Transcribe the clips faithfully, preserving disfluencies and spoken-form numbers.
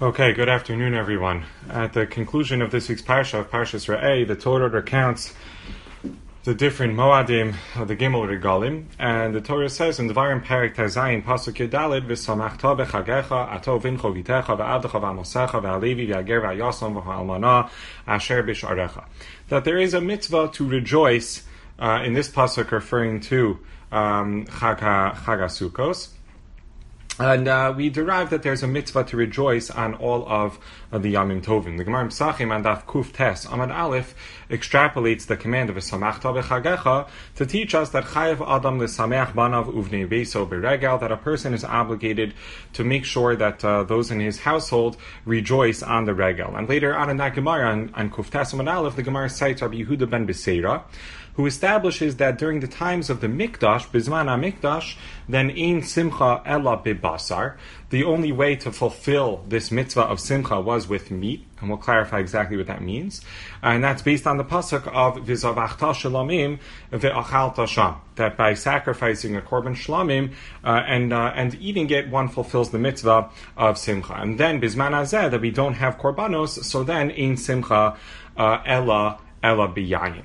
Okay, good afternoon, everyone. At the conclusion of this week's parsha, of Parshas Re'eh, the Torah recounts the different Moadim of the Gimel Regalim, and the Torah says in Devarim Perek Tazayin Pasuk Yudalid V'samachta b'chagecha ato v'incho v'itecha v'avdecha v'amosecha v'alevi v'ager v'ayosam v'almana asher b'sharecha, that there is a mitzvah to rejoice uh, in this pasuk, referring to um, Chag HaSukkos. And uh, we derive that there's a mitzvah to rejoice on all of uh, the Yamim Tovim. The Gemara in Pesachim and Daf Kuf Tes Amad Aleph extrapolates the command of V'samachta b'chagecha to teach us that Chayav Adam l'sameach banav uvnei beiso b'regel, that a person is obligated to make sure that uh, those in his household rejoice on the regel. And later on in that Gemara, on, on Kuf Tes Amad Aleph, the Gemara cites Rabbi Yehuda ben Beseira, who establishes that during the times of the Mikdash, Bizman HaMikdash, then Ein Simcha Ella Bibasar, the only way to fulfill this mitzvah of Simcha was with meat, and we'll clarify exactly what that means. And that's based on the pasuk of V'zavachta Shlamim Ve'achalta Sham, that by sacrificing a korban shlamim uh, and uh, and eating it, one fulfills the mitzvah of Simcha. And then Bizman Hazeh, that we don't have korbanos, so then Ein Simcha uh, Ella Ella B'yayin.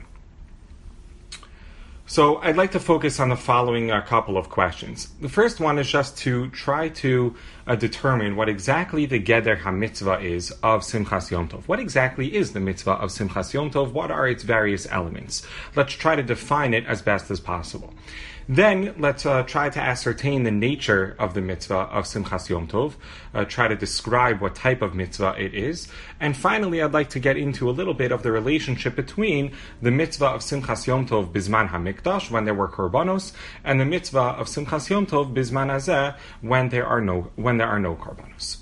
So I'd like to focus on the following uh, couple of questions. The first one is just to try to uh, determine what exactly the Geder HaMitzvah is of Simchas Yom Tov. What exactly is the mitzvah of Simchas Yom Tov? What are its various elements? Let's try to define it as best as possible. Then let's uh, try to ascertain the nature of the mitzvah of Simchas Yom Tov, uh, try to describe what type of mitzvah it is, and finally I'd like to get into a little bit of the relationship between the mitzvah of Simchas Yom Tov Bizman HaMikdash, when there were korbanos, and the mitzvah of Simchas Yom Tov Bizman Hazeh, when there are no when there are no korbanos.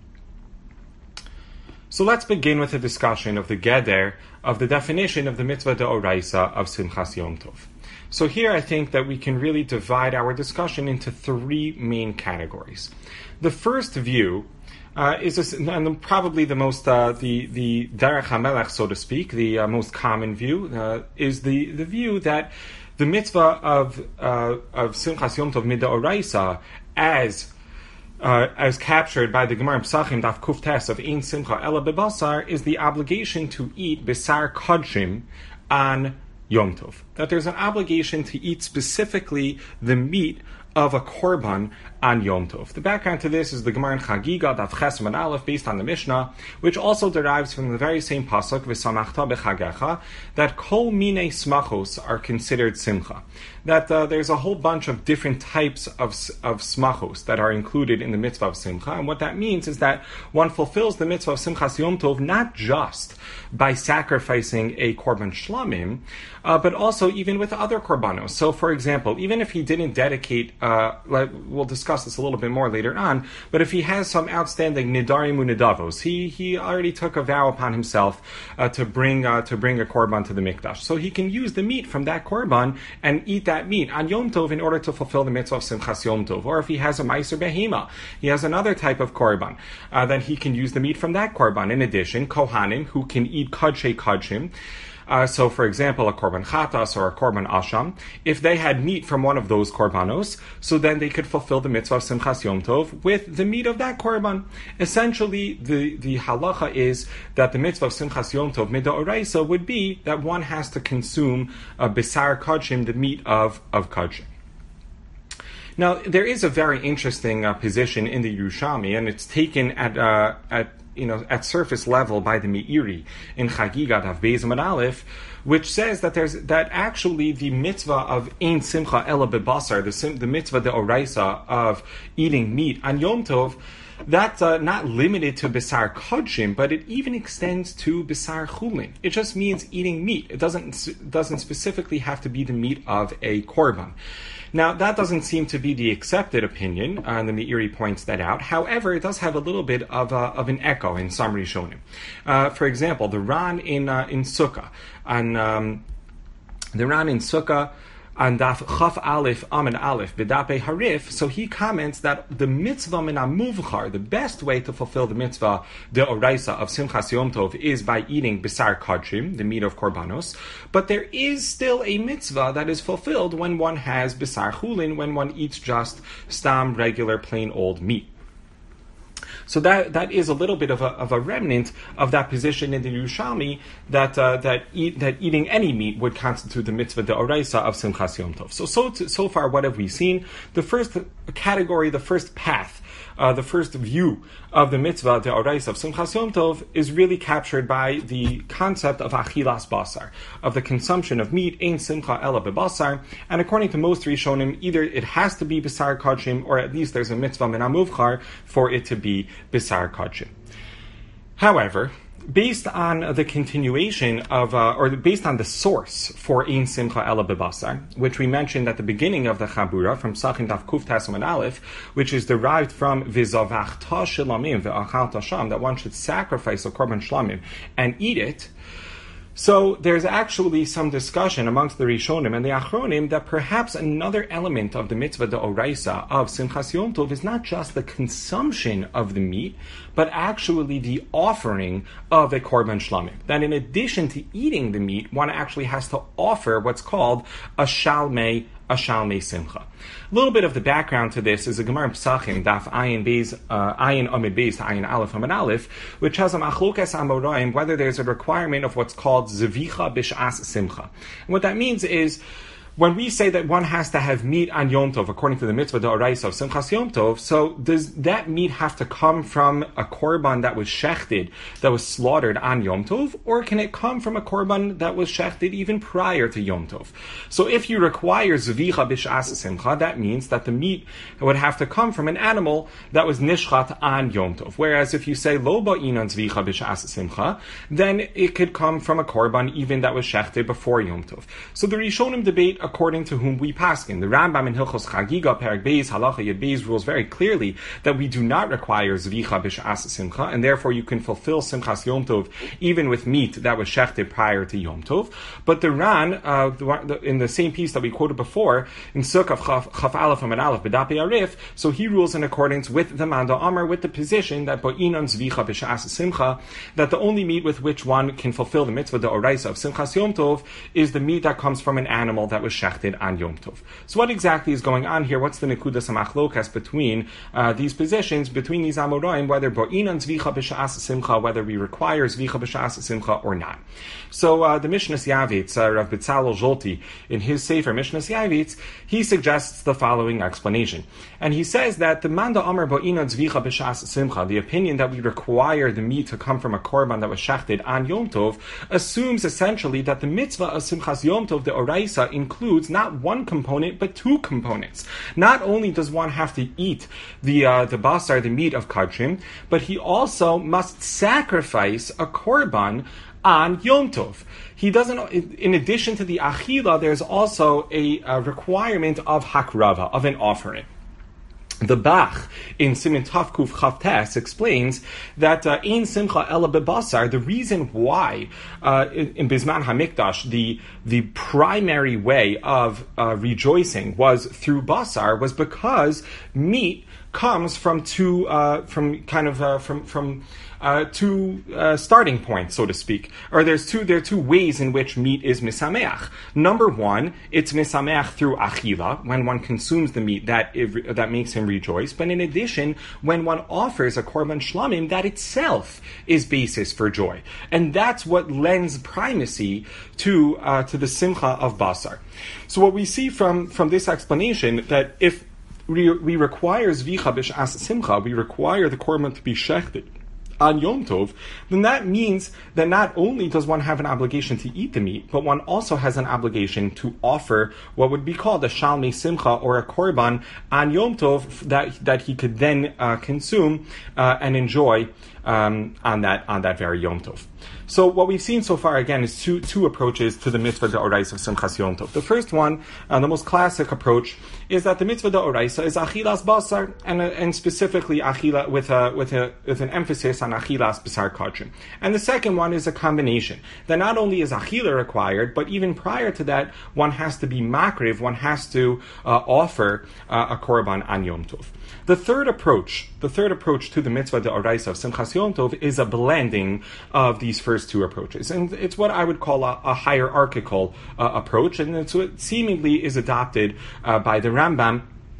So let's begin with a discussion of the Geder, of the definition of the mitzvah de'oraisa of Simchas Yom Tov. So here I think that we can really divide our discussion into three main categories. The first view uh, is, a, and probably the most, uh, the, the Derech HaMelech, so to speak, the uh, most common view, uh, is the, the view that the mitzvah of, uh, of Simchas Yom Tov Mideoraisa, as Uh, as captured by the Gemara in Pesachim Daf Kuf Tes of Ein Simcha Ella Bebasar, is the obligation to eat Besar Kodshim on Yom Tov. That there's an obligation to eat specifically the meat of a korban on Yom Tov. The background to this is the Gemara in Chagiga Daf Ches Amud Aleph, based on the Mishnah, which also derives from the very same pasuk V'samachta b'chagecha, that kol minei smachos are considered simcha. That uh, there's a whole bunch of different types of of smachos that are included in the mitzvah of simcha, and what that means is that one fulfills the mitzvah of Simchas Yom Tov not just by sacrificing a korban shlamim, uh, but also even with other korbanos. So, for example, even if he didn't dedicate, uh, like, we'll discuss this a little bit more later on, but if he has some outstanding nidarim unidavos, he he already took a vow upon himself uh, to bring uh, to bring a korban to the mikdash, so he can use the meat from that korban and eat that meat on Yom Tov in order to fulfill the mitzvah of Simchas Yom Tov. Or if he has a Meiser Behema, he has another type of korban, uh, then he can use the meat from that korban. In addition, Kohanim, who can eat Kodshei Kodshim, Uh, so, for example, a korban chatas or a korban asham, if they had meat from one of those korbanos, so then they could fulfill the mitzvah of Simchas Yom Tov with the meat of that korban. Essentially, the, the halacha is that the mitzvah of Simchas Yom Tov midoraisa would be that one has to consume uh, besar kodshim, the meat of, of kodshim. Now, there is a very interesting uh, position in the Yerushalmi, and it's taken at uh, at you know, at surface level by the Meiri in Chagiga Daf Beis Amud Aleph, which says that there's that actually the mitzvah of Ein Simcha Ella Bebasar, the, sim, the mitzvah de'oraisa of eating meat on Yom Tov, that's uh, not limited to Besar Kodshim, but it even extends to Besar Chulin. It just means eating meat. It doesn't doesn't specifically have to be the meat of a korban. Now, that doesn't seem to be the accepted opinion, uh, and the Meiri points that out. However, it does have a little bit of, a, of an echo in some Rishonim. Uh, for example, the Ran in uh, in Sukkah, and um, the Ran in Sukkah, on Daf Chaf Aleph Amud Aleph B'Dapei Harif, so he comments that the mitzvah min hamuvchar, the best way to fulfill the mitzvah de'oraisa of Simchas Yom Tov is by eating Besar Kodshim, the meat of korbanos, but there is still a mitzvah that is fulfilled when one has Besar Chulin, when one eats just stam, regular, plain old meat. So that that is a little bit of a, of a remnant of that position in the Yerushalmi that uh, that eat, that eating any meat would constitute the mitzvah deoraisa of Simchas Yom Tov. So so to, so far, what have we seen? The first category, the first path, uh, the first view of the mitzvah deoraisa of Simchas Yom Tov is really captured by the concept of achilas basar, of the consumption of meat, ein simcha ela bebasar, and according to most Rishonim, either it has to be besar kodshim, or at least there's a mitzvah min hamuvchar for it to be besar kodshim. However, based on the continuation of, uh, or based on the source for ein simcha ela bebasar, which we mentioned at the beginning of the Chabura from Sachin Daf Kuf Tesam and Aleph, which is derived from v'zavachta shlamim ve'achalta sham, that one should sacrifice a korban shlamim and eat it. So there's actually some discussion amongst the Rishonim and the Achronim that perhaps another element of the mitzvah deoraisa of Simchas Yom Tov is not just the consumption of the meat, but actually the offering of a korban shlamim. That in addition to eating the meat, one actually has to offer what's called a shalmei, a shalmei simcha. A little bit of the background to this is a Gemara in Pesachim, Daf Ayin Beis, uh, Ayin Amid Beis, Ayin Aleph Amid Aleph, which has a machlokas amoraim whether there's a requirement of what's called zevicha b'sh'as simcha. And what that means is, when we say that one has to have meat on Yom Tov, according to the mitzvah deoraisa of Simchas Yom Tov, so does that meat have to come from a korban that was shechted, that was slaughtered on Yom Tov, or can it come from a korban that was shechted even prior to Yom Tov? So if you require zvicha b'sh'as simcha, that means that the meat would have to come from an animal that was nishchat on Yom Tov. Whereas if you say lo ba'inan zvicha b'sh'as simcha, then it could come from a korban even that was shechted before Yom Tov. So the Rishonim debate according to whom we paskin. The Rambam in Hilchos Chagiga, Perek Beis, Halacha Yud Beis rules very clearly that we do not require Zvicha b'sh'as simcha, and therefore you can fulfill Simchas Yom Tov even with meat that was shechted prior to Yom Tov. But the Ran, uh, the, the, in the same piece that we quoted before, in Sukkah Chaf Aleph Amid Aleph B'Dapei Arif, so he rules in accordance with the Manda Amar, with the position that Bo'inan Zvicha b'sh'as simcha, that the only meat with which one can fulfill the mitzvah deoraisa of Simchas Yom Tov is the meat that comes from an animal that was shechted on Yom Tov. So what exactly is going on here? What's the nekudas hamachlokas between uh, these positions, between these amoraim, whether bo'inan zvicha b'sha'as simcha, whether we require zvicha b'sha'as simcha or not? So uh, the Mishnas Yavitz, uh, Rav Betzalel Zolti, in his Sefer Mishnas Yavitz, he suggests the following explanation. And he says that the Manda Amar bo'inan zvicha b'sha'as simcha, the opinion that we require the meat to come from a korban that was shechted on Yom Tov, assumes essentially that the mitzvah of Simchas Yom Tov, the oraisa, includes not one component, but two components. Not only does one have to eat the uh, the basar, the meat of kadshim, but he also must sacrifice a korban on Yom Tov. He doesn't, in addition to the achila, there's also a, a requirement of hakrava, of an offering. The Bach in Siman Tavkuf Chavtes explains that uh, in Simcha Ela Bebasar, the reason why uh, in, in Bisman Hamikdash the the primary way of uh, rejoicing was through basar was because meat comes from two uh, from kind of uh, from from uh, two uh, starting points, so to speak. Or there's two there are two ways in which meat is misameach. Number one, it's misameach through achila, when one consumes the meat that it, that makes him rejoice. But in addition, when one offers a korban shlamim, that itself is basis for joy, and that's what lends primacy to uh, to the simcha of basar. So what we see from from this explanation, that if we, we require zvicha b'sh'as simcha, we require the korban to be shechted on Yom Tov, then that means that not only does one have an obligation to eat the meat, but one also has an obligation to offer what would be called a shalmei simcha, or a korban, on Yom Tov that that he could then uh, consume uh, and enjoy um, on that on that very Yom Tov. So what we've seen so far, again, is two two approaches to the mitzvah deoraisa of Simchas Yom Tov. The first one, uh, the most classic approach, is that the mitzvah deoraisa is achilas basar, and uh, and specifically achila with a with a with an emphasis on achilas basar kadshim. And the second one is a combination, that not only is achila required, but even prior to that, one has to be makriv, one has to uh, offer uh, a korban on Yom Tov. The third approach, the third approach to the mitzvah deoraisa of Simchas Yom Tov is a blending of these first two approaches, and it's what I would call a, a hierarchical uh, approach, and it's what seemingly is adopted uh, by the Rambam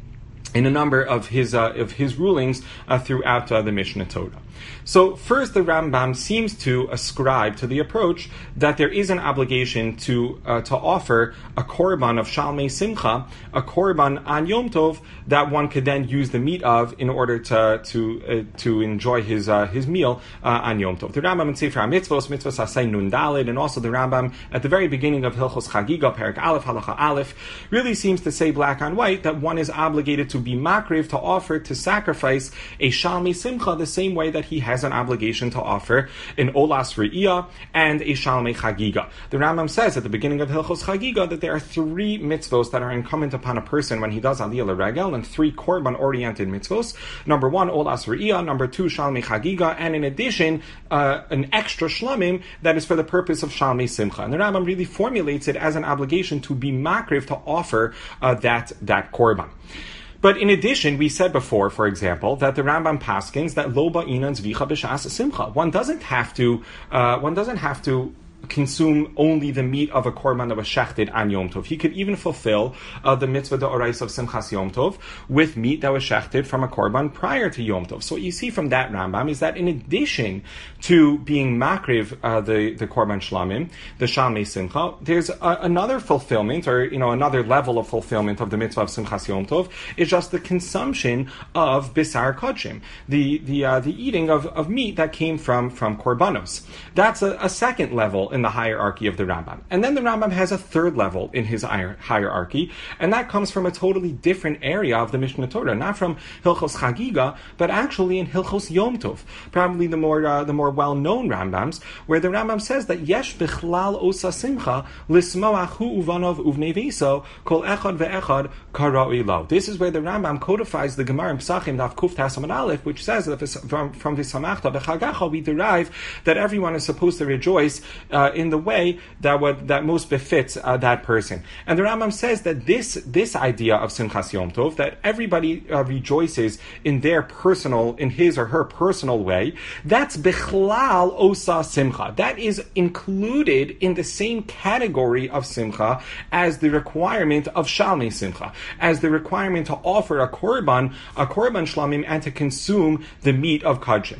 in a number of his uh, of his rulings uh, throughout uh, the Mishnah Torah. So first, the Rambam seems to ascribe to the approach that there is an obligation to uh, to offer a korban of Shalmei Simcha, a korban on Yom Tov that one could then use the meat of in order to to uh, to enjoy his uh, his meal uh, on Yom Tov. The Rambam in Sefer HaMitzvos, Mitzvos Asay Nun Daled, and also the Rambam at the very beginning of Hilchos Chagiga, Perek Aleph, Halacha Aleph, really seems to say black on white that one is obligated to be makriv, to offer, to sacrifice a Shalmei Simcha the same way that he has an obligation to offer an Olas Re'iyah and a Shalmei Chagiga. The Rambam says at the beginning of Hilchos Chagiga that there are three mitzvos that are incumbent upon a person when he does Aliyah L'Regel, and three korban-oriented mitzvos. Number one, Olas Re'iyah. Number two, Shalmei Chagiga. And in addition, uh, an extra shlamim that is for the purpose of Shalmei Simcha. And the Rambam really formulates it as an obligation to be makriv, to offer uh, that, that korban. But in addition, we said before, for example, that the Rambam paskins that lo ba'inan zvicha b'shas simcha. One doesn't have to. Uh, one doesn't have to consume only the meat of a korban that was shechted on Yom Tov. He could even fulfill uh, the mitzvah d'oraisa of Simchas Yom Tov with meat that was shechted from a korban prior to Yom Tov. So what you see from that Rambam is that in addition to being makriv uh, the the korban shlamim, the Shalmei Simcha, there's a, another fulfillment, or you know another level of fulfillment of the mitzvah of Simchas Yom Tov is just the consumption of bisar kodshim, the the uh, the eating of, of meat that came from from korbanos. That's a, a second level in the hierarchy of the Rambam. And then the Rambam has a third level in his hierarchy, and that comes from a totally different area of the Mishnah Torah, not from Hilchos Chagiga, but actually in Hilchos Yom Tov, probably the more uh, the more well-known Rambams, where the Rambam says that Yesh bichlal osa simcha lismoach hu uvanov uvnei veiso kol echad ve'echad kara'ui lo. This is where the Rambam codifies the Gemara in Pesachim Daf Kuf Tasamad Aleph, which says that from, from V'samachta b'chagacha we derive that everyone is supposed to rejoice Uh, in the way that would, that most befits uh, that person. And the Rambam says that this this idea of Simchas Yom Tov, that everybody uh, rejoices in their personal, in his or her personal way, that's Bechlal Osa Simcha. That is included in the same category of Simcha as the requirement of Shalmei Simcha, as the requirement to offer a korban, a korban shlamim, and to consume the meat of kodshim.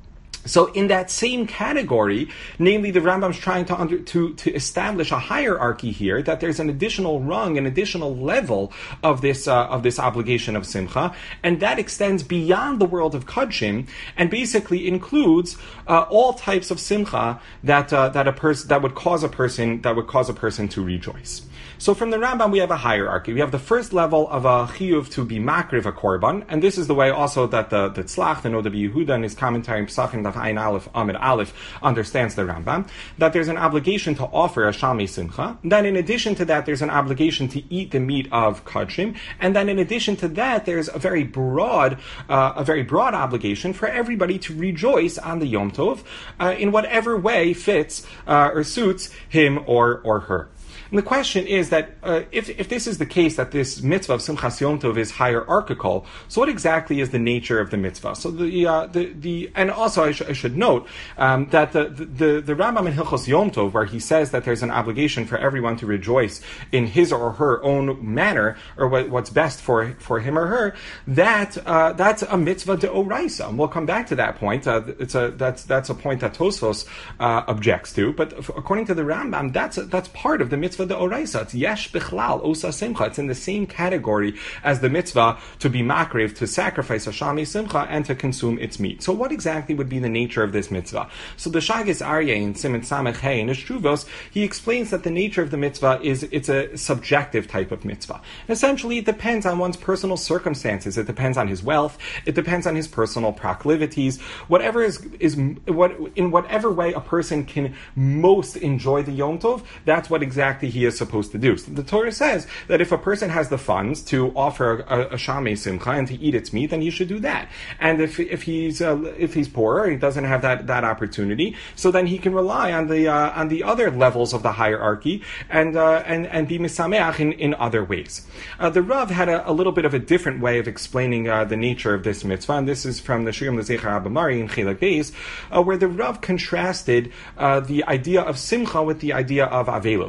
So in that same category, namely the Rambam's trying to, under, to to establish a hierarchy here, that there's an additional rung, an additional level of this uh, of this obligation of simcha, and that extends beyond the world of kodshim, and basically includes uh, all types of simcha that uh, that a person that would cause a person that would cause a person to rejoice. So from the Rambam, we have a hierarchy. We have the first level of a chiyuv to be makriv a korban, and this is the way also that the, the Tzlach, the Noda B'Yehuda, in his commentary in Pesachim Daf Ayin Aleph Amid Aleph understands the Rambam, that there's an obligation to offer a Shalmei Simcha. Then in addition to that, there's an obligation to eat the meat of kodshim, and then in addition to that, there's a very broad, uh, a very broad obligation for everybody to rejoice on the Yom Tov uh, in whatever way fits uh, or suits him or or her. And the question is that uh, if if this is the case, that this mitzvah of Simchas Yom Tov is hierarchical, so what exactly is the nature of the mitzvah? So the uh, the the and also I, sh- I should note um, that the, the the Rambam in Hilchos Yom Tov, where he says that there's an obligation for everyone to rejoice in his or her own manner, or what, what's best for for him or her, that uh, that's a mitzvah deoraisa. And we'll come back to that point. Uh, it's a that's that's a point that Tosfos uh, objects to, but according to the Rambam, that's a, that's part of the mitzvah. The oraisa, it's yesh bichlal osa simcha. It's in the same category as the mitzvah to be makriv, to sacrifice a shalmei simcha and to consume its meat. So, what exactly would be the nature of this mitzvah? So, the Shagis Aryeh in Siman Samech Hey in his Shuvos, he explains that the nature of the mitzvah is it's a subjective type of mitzvah. And essentially, it depends on one's personal circumstances. It depends on his wealth. It depends on his personal proclivities. Whatever is is what in whatever way a person can most enjoy the Yom Tov, that's what exactly he is supposed to do. So the Torah says that if a person has the funds to offer a, a shalmei simcha and to eat its meat, then he should do that. And if if he's uh, if he's poor or he doesn't have that, that opportunity, so then he can rely on the uh, on the other levels of the hierarchy and uh, and and be misameach in, in other ways. Uh, the Rav had a, a little bit of a different way of explaining uh, the nature of this mitzvah, and this is from the Shirim L'Zecher Abamari in Chilak Beis, uh, where the Rav contrasted uh, the idea of simcha with the idea of avelos. We know that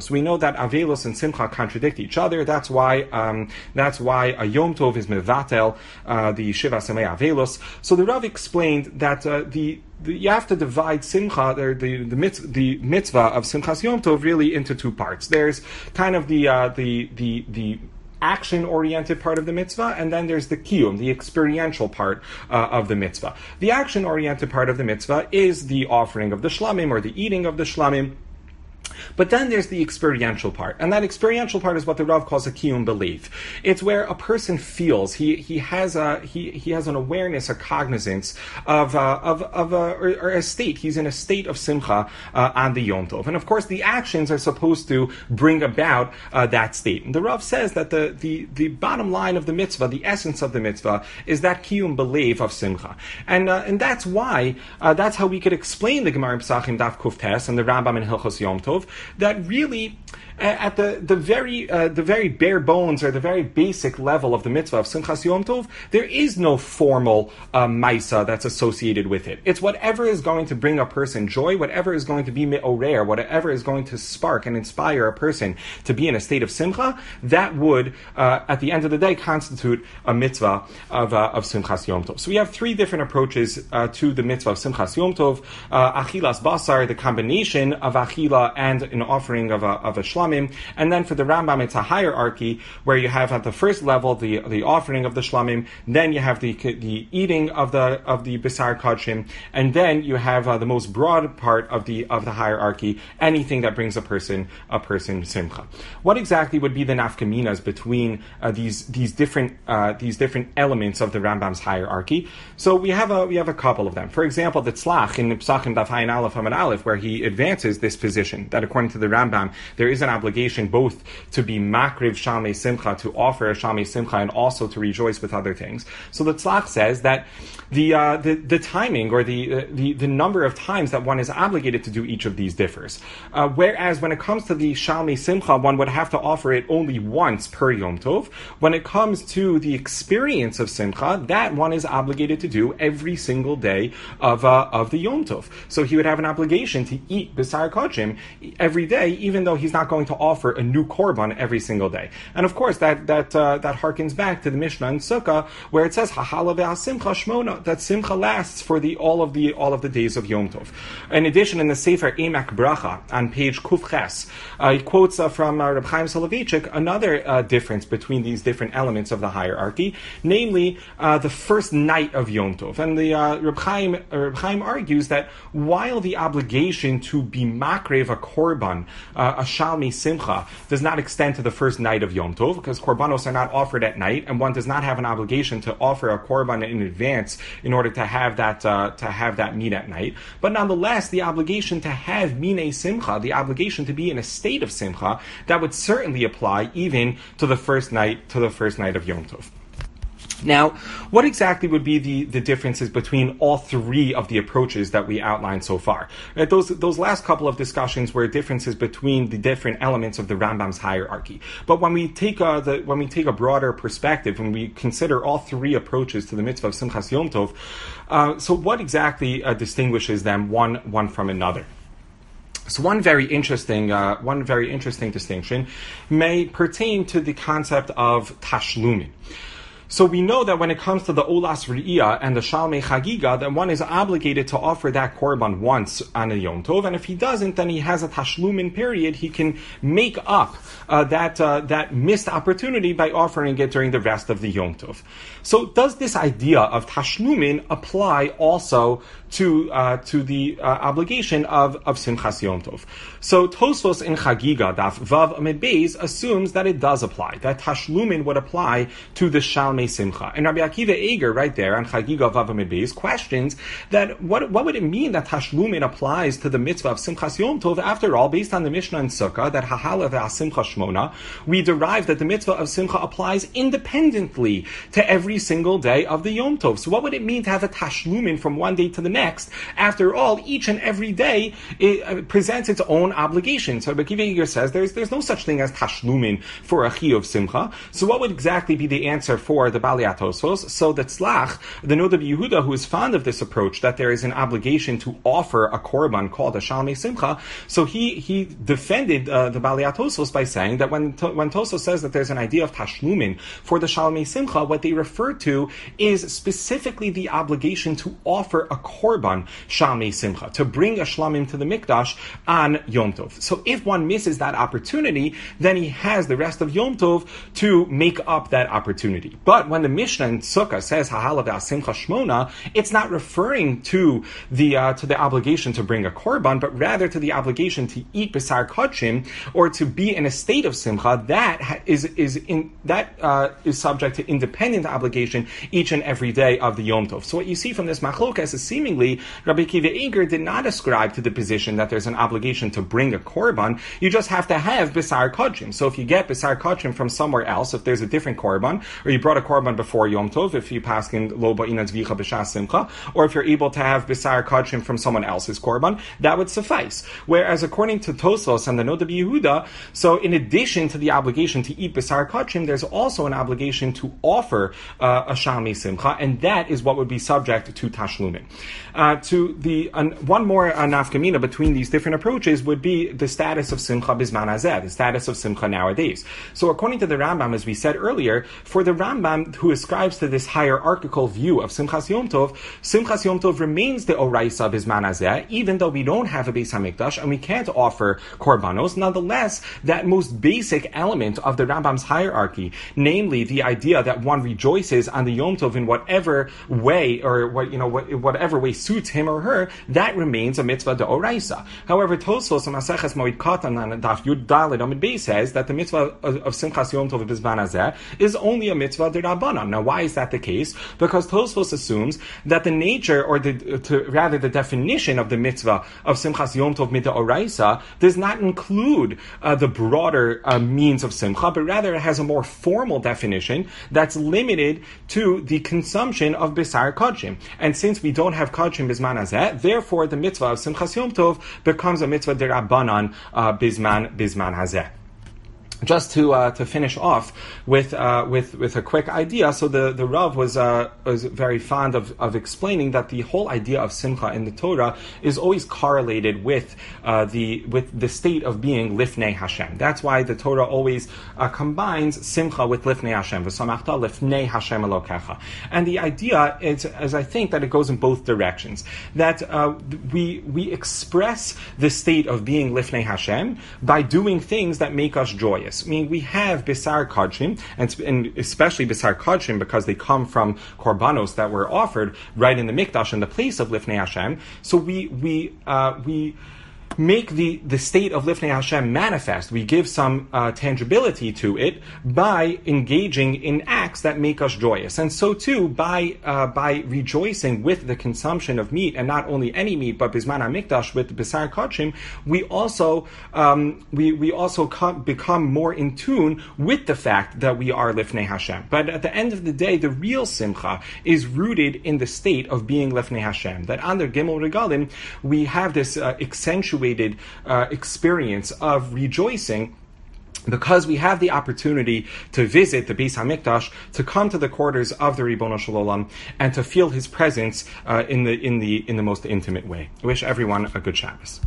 that Avelus and Simcha contradict each other. That's why um, that's why a Yom Tov is mevatel uh, the Shiva Samei Avelus. So the Rav explained that uh, the The, you have to divide Simcha, the the, the, mitz, the mitzvah of Simchas Yom Tov, really into two parts. There's kind of the uh, the the the action-oriented part of the mitzvah, and then there's the kiyum, the experiential part uh, of the mitzvah. The action-oriented part of the mitzvah is the offering of the shlamim or the eating of the shlamim. But then there's the experiential part, and that experiential part is what the Rav calls a kiyum belief. It's where a person feels he he has a he he has an awareness, a cognizance of uh, of of a, or, or a state. He's in a state of simcha uh, on the Yom Tov, and of course the actions are supposed to bring about uh, that state. And the Rav says that the the the bottom line of the mitzvah, the essence of the mitzvah, is that kiyum belief of simcha, and uh, and that's why uh, that's how we could explain the Gemara in Pesachim Daf Kuf Tes and the Rambam in Hilchos Yom Tov. That really, uh, at the the very uh, the very bare bones or the very basic level of the mitzvah of Simchas Yom Tov, there is no formal uh, maisa that's associated with it. It's whatever is going to bring a person joy, whatever is going to be me'orer, whatever is going to spark and inspire a person to be in a state of simcha. That would, uh, at the end of the day, constitute a mitzvah of uh, of Simchas Yom Tov. So we have three different approaches uh, to the mitzvah of Simchas Yom Tov: uh, achilas basar, the combination of achila and an offering of a of a shlamim, and then for the Rambam it's a hierarchy where you have at the first level the the offering of the shlamim, then you have the the eating of the of the bisar kodshim, and then you have uh, the most broad part of the of the hierarchy, anything that brings a person a person simcha. What exactly would be the nafkaminas between uh, these these different uh, these different elements of the Rambam's hierarchy? So we have a we have a couple of them. For example, the tzlach in Pesachim Daf Hayin Aleph Amud Aleph, where he advances this position that according to the Rambam, there is an obligation both to be makriv shalmei simcha, to offer a shalmei simcha, and also to rejoice with other things. So the tzlach says that the uh, the, the timing or the, uh, the the number of times that one is obligated to do each of these differs. Uh, whereas when it comes to the shalmei simcha, one would have to offer it only once per Yom Tov. When it comes to the experience of simcha, that one is obligated to do every single day of uh, of the Yom Tov. So he would have an obligation to eat bisar kodshim every day, even though he's not going to offer a new korban every single day. And of course, that that uh, that harkens back to the Mishnah in Sukkah, where it says Ha'hala ve'asimcha shmona, that simcha lasts for the all of the all of the days of Yom Tov. In addition, in the Sefer Emek Bracha on page Kuf Ches, uh, he quotes uh, from uh, Reb Chaim Soloveitchik another uh, difference between these different elements of the hierarchy, namely uh, the first night of Yom Tov. And the uh, Reb Chaim uh, Reb Chaim argues that while the obligation to be makrev a korban, uh, a shalmei simcha, does not extend to the first night of Yom Tov, because korbanos are not offered at night, and one does not have an obligation to offer a korban in advance in order to have that uh, to have that meat at night. But nonetheless, the obligation to have minei simcha, the obligation to be in a state of simcha, that would certainly apply even to the first night to the first night of Yom Tov. Now, what exactly would be the, the differences between all three of the approaches that we outlined so far? Right, those those last couple of discussions were differences between the different elements of the Rambam's hierarchy. But when we take a, the, when we take a broader perspective, when we consider all three approaches to the mitzvah of Simchas Yom Tov, uh, so what exactly uh, distinguishes them one one from another? So one very interesting, uh, one very interesting distinction may pertain to the concept of tashlumin. So we know that when it comes to the Olas Re'iyah and the Shalmei Chagiga, that one is obligated to offer that korban once on a Yom Tov, and if he doesn't, then he has a tashlumin period. He can make up uh, that uh, that missed opportunity by offering it during the rest of the Yom Tov. So does this idea of tashlumin apply also to uh, to the uh, obligation of, of Simchas Yom Tov? So Tosfos in Chagiga, Daf Vav Amid Beis, assumes that it does apply, that tashlumin would apply to the Shalmei Simcha. And Rabbi Akiva Eger, right there on Chagiga Vav Amid Beis, questions that what what would it mean that tashlumin applies to the mitzvah of Simchas Yom Tov? After all, based on the Mishnah and Sukkah, that Ha'hala ve'asimcha shmona, we derive that the mitzvah of Simcha applies independently to every single day of the Yom Tov. So what would it mean to have a tashlumin from one day to the next? After all, each and every day it uh, presents its own obligation. So Rabbi Akiva Eger says there's there's no such thing as tashlumin for a chi of Simcha. So what would exactly be the answer for for the Balei HaTosfos. So the Tzlach, the Noda Yehuda, who is fond of this approach, that there is an obligation to offer a korban called a Shalmei Simcha, so he he defended uh, the Balei HaTosfos by saying that when when Tosfos says that there's an idea of tashlumin for the Shalmei Simcha, what they refer to is specifically the obligation to offer a korban Shalmei Simcha, to bring a shlamim to the mikdash on Yom Tov. So if one misses that opportunity, then he has the rest of Yom Tov to make up that opportunity. But when the Mishnah in Sukkah says Hahalav Simcha Shmona, it's not referring to the uh, to the obligation to bring a korban, but rather to the obligation to eat Besar Kodshim, or to be in a state of Simcha. That is is in that uh, is subject to independent obligation each and every day of the Yom Tov. So what you see from this machlokas is seemingly Rabbi Akiva Eiger did not ascribe to the position that there's an obligation to bring a korban. You just have to have Besar Kodshim. So if you get Besar Kodshim from somewhere else, if there's a different korban, or you brought a korban before Yom Tov, if you pass in Lo Ba'ina Tzvicha B'Shas Simcha, or if you're able to have Besar Kodshim from someone else's korban, that would suffice. Whereas according to Tosfos and the Noda Yehuda, so in addition to the obligation to eat Besar Kodshim, there's also an obligation to offer uh, a Shalmei Simcha, and that is what would be subject to Tashlumin. Uh, to the uh, one more uh, nafkamina between these different approaches would be the status of Simcha Bizman Hazeh, the status of Simcha nowadays. So according to the Rambam, as we said earlier, for the Rambam who ascribes to this hierarchical view of Simchas Yom Tov, Simchas Yom Tov remains the Oraisa Bizman Hazeh, even though we don't have a Beis HaMikdash and we can't offer korbanos. Nonetheless, that most basic element of the Rambam's hierarchy, namely the idea that one rejoices on the Yom Tov in whatever way, or what you know, whatever way suits him or her, that remains a mitzvah de oraisa. However, Tosfos and Maseches Moed Katan and Daf Yud Daled Amid Beis says that the mitzvah of, of Simchas Yom Tov Bizman Hazeh is only a mitzvah de Rabbanan. Now, why is that the case? Because Tosfos assumes that the nature, or the to, rather the definition of the mitzvah of Simchas Yom Tov Mita Oraisa does not include uh, the broader uh, means of Simcha, but rather it has a more formal definition that's limited to the consumption of Besar Kodshim. And since we don't have Kodshim Bizman Hazeh, therefore the mitzvah of Simchas Yom Tov becomes a mitzvah derabanan uh, Bizman Bizman Hazeh. Just to uh, to finish off with uh, with with a quick idea, so the the Rav was uh, was very fond of, of explaining that the whole idea of Simcha in the Torah is always correlated with uh, the with the state of being Lifnei Hashem. That's why the Torah always uh, combines Simcha with Lifnei Hashem. V'samachta Lifnei Hashem Elokecha. And the idea is, as I think, that it goes in both directions. That uh, we we express the state of being Lifnei Hashem by doing things that make us joyous. I mean, we have Besar Kodshim, and, and especially Besar Kodshim because they come from korbanos that were offered right in the mikdash in the place of Lifnei Hashem. So we we uh, we. make the, the state of Lifnei Hashem manifest. We give some uh, tangibility to it by engaging in acts that make us joyous. And so too, by uh, by rejoicing with the consumption of meat, and not only any meat, but Bizman HaMikdash with Besar Kodshim, we also um, we we also come, become more in tune with the fact that we are Lifnei Hashem. But at the end of the day, the real Simcha is rooted in the state of being Lifnei Hashem. That under Gimel Regalim, we have this uh, accentuated Uh, experience of rejoicing because we have the opportunity to visit the Beis HaMikdash, to come to the quarters of the Ribono Shel Olam, and to feel His presence uh, in the in the in the most intimate way. I wish everyone a good Shabbos.